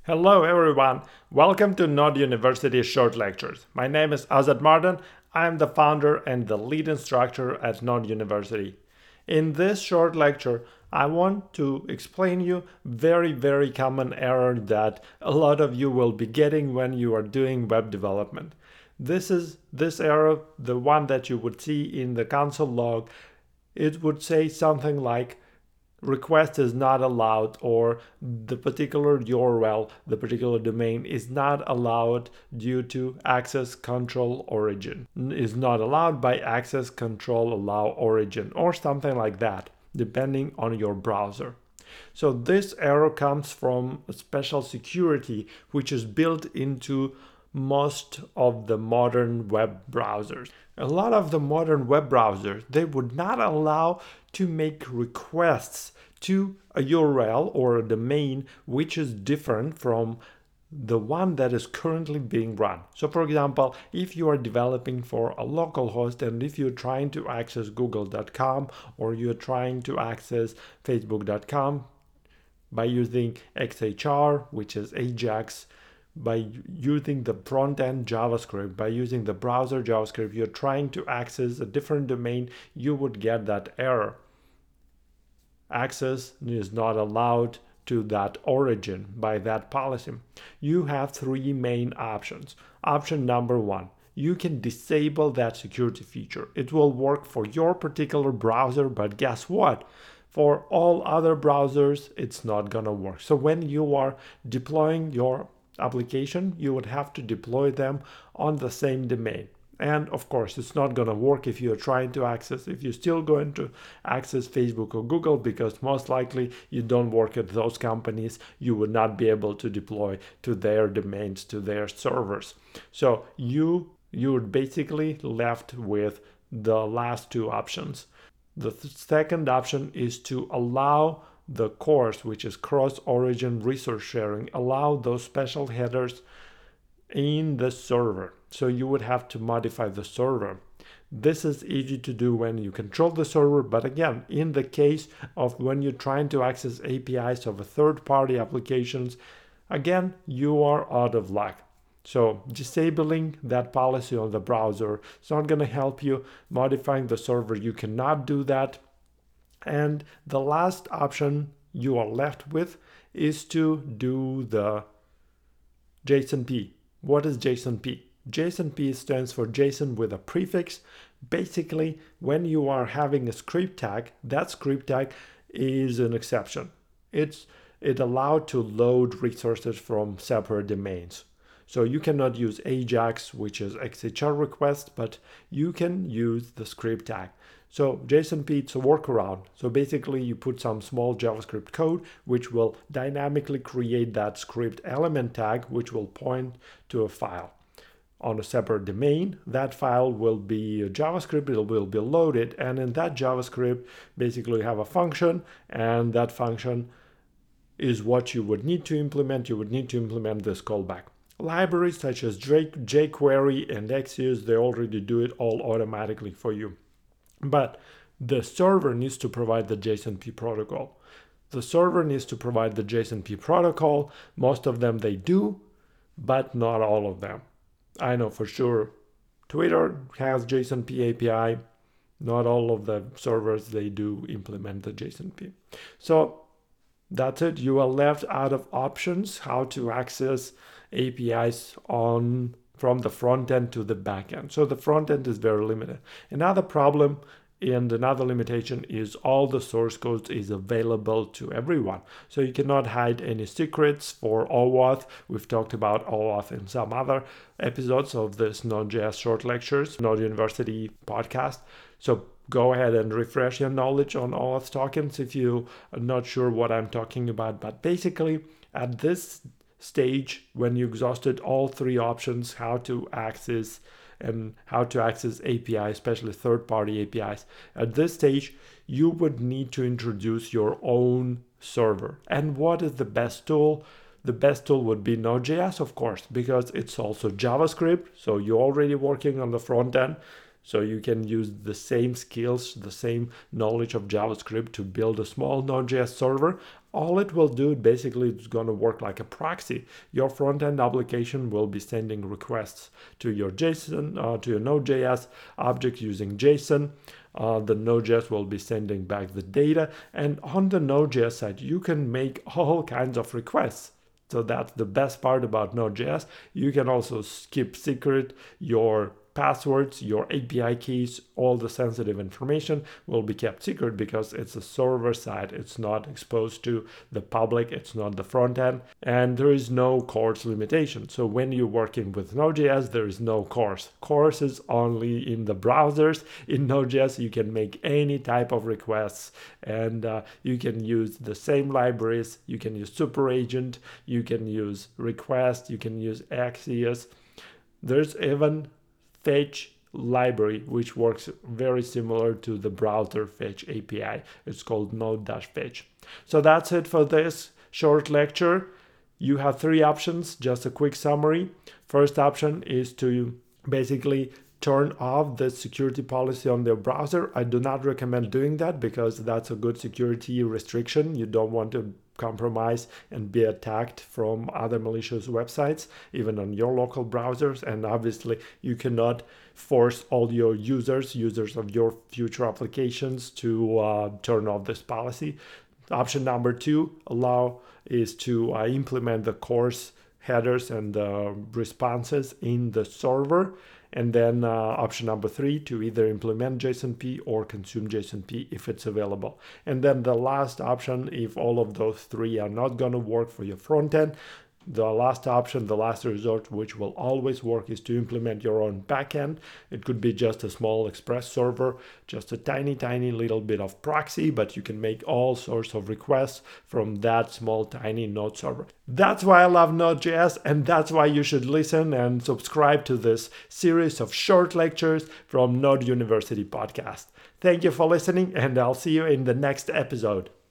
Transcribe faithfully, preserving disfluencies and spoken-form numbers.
Hello everyone, welcome to Node University Short Lectures. My name is Azad Mardan. I am the founder and the lead instructor at Node University. In this short lecture, I want to explain you very very common error that a lot of you will be getting when you are doing web development. This is this error, the one that you would see in the console log. It would say something like request is not allowed, or the particular U R L, the particular domain is not allowed due to access control origin, is not allowed by access control allow origin, or something like that, depending on your browser. So this error comes from a special security which is built into most of the modern web browsers. A lot of the modern web browsers, they would not allow to make requests to a U R L or a domain which is different from the one that is currently being run. So for example, if you are developing for a local host and if you're trying to access google dot com or you're trying to access facebook dot com by using X H R, which is Ajax, by using the front-end JavaScript, by using the browser JavaScript, you're trying to access a different domain, you would get that error. Access is not allowed to that origin by that policy. You have three main options. Option number one, you can disable that security feature. It will work for your particular browser, but guess what? For all other browsers, it's not gonna work. So when you are deploying your application, you would have to deploy them on the same domain. And of course, it's not going to work if you're trying to access, if you're still going to access Facebook or Google, because most likely you don't work at those companies, you would not be able to deploy to their domains, to their servers. So you you're basically left with the last two options. The th- second option is to allow the course, which is cross-origin resource sharing, allow those special headers in the server. So you would have to modify the server. This is easy to do when you control the server, but again, in the case of when you're trying to access A P Is of a third-party applications, again, you are out of luck. So disabling that policy on the browser is not going to help you. Modifying the server, you cannot do that. And the last option you are left with is to do the JSON-P. What is JSON-P? JSON-P stands for JSON with a prefix. Basically, when you are having a script tag, that script tag is an exception. It's it allowed to load resources from separate domains. So you cannot use Ajax, which is X H R request, but you can use the script tag. So JSON-P, it's a workaround. So basically you put some small JavaScript code which will dynamically create that script element tag which will point to a file on a separate domain. That file will be a JavaScript, it will be loaded, and in that JavaScript basically you have a function, and that function is what you would need to implement. You would need to implement this callback. Libraries such as jQuery and Axios, they already do it all automatically for you. But the server needs to provide the JSON-P protocol. The server needs to provide the JSON-P protocol. Most of them they do, but not all of them. I know for sure Twitter has JSON-P A P I. Not all of the servers they do implement the JSON-P. So that's it. You are left out of options how to access A P Is on from the front end to the back end. So the front end is very limited. Another problem and another limitation is all the source code is available to everyone. So you cannot hide any secrets for OAuth. We've talked about OAuth in some other episodes of this Node.js short lectures, Node University podcast. So go ahead and refresh your knowledge on OAuth tokens if you are not sure what I'm talking about. But basically at this stage, when you exhausted all three options, how to access and how to access A P I, especially third-party A P Is, at this stage you would need to introduce your own server. And what is the best tool? The best tool would be Node.js, of course, because it's also JavaScript, so you're already working on the front end. So you can use the same skills, the same knowledge of JavaScript to build a small Node.js server. All it will do, basically, it's going to work like a proxy. Your front-end application will be sending requests to your JSON, uh, to your Node.js object using JSON. Uh, the Node.js will be sending back the data. And on the Node.js side, you can make all kinds of requests. So that's the best part about Node.js. You can also keep secret your passwords, your A P I keys, all the sensitive information will be kept secret because it's a server side. It's not exposed to the public. It's not the front end. And there is no CORS limitation. So when you're working with Node.js, there is no CORS. CORS is only in the browsers. In Node.js, you can make any type of requests, and uh, you can use the same libraries. You can use Super Agent. You can use Request. You can use Axios. There's even Fetch library, which works very similar to the browser fetch A P I. It's called node-fetch. So that's it for this short lecture. You have three options, just a quick summary. First option is to basically turn off the security policy on their browser. I do not recommend doing that because that's a good security restriction. You don't want to compromise and be attacked from other malicious websites, even on your local browsers. And obviously, you cannot force all your users, users of your future applications, to uh, turn off this policy. Option number two, allow, is to uh, implement the CORS headers and uh, responses in the server. And then uh, option number three, to either implement JSON-P or consume JSON-P if it's available. And then the last option, if all of those three are not going to work for your front end, the last option, the last resort, which will always work, is to implement your own backend. It could be just a small Express server, just a tiny, tiny little bit of proxy, but you can make all sorts of requests from that small, tiny Node server. That's why I love Node.js, and that's why you should listen and subscribe to this series of short lectures from Node University podcast. Thank you for listening, and I'll see you in the next episode.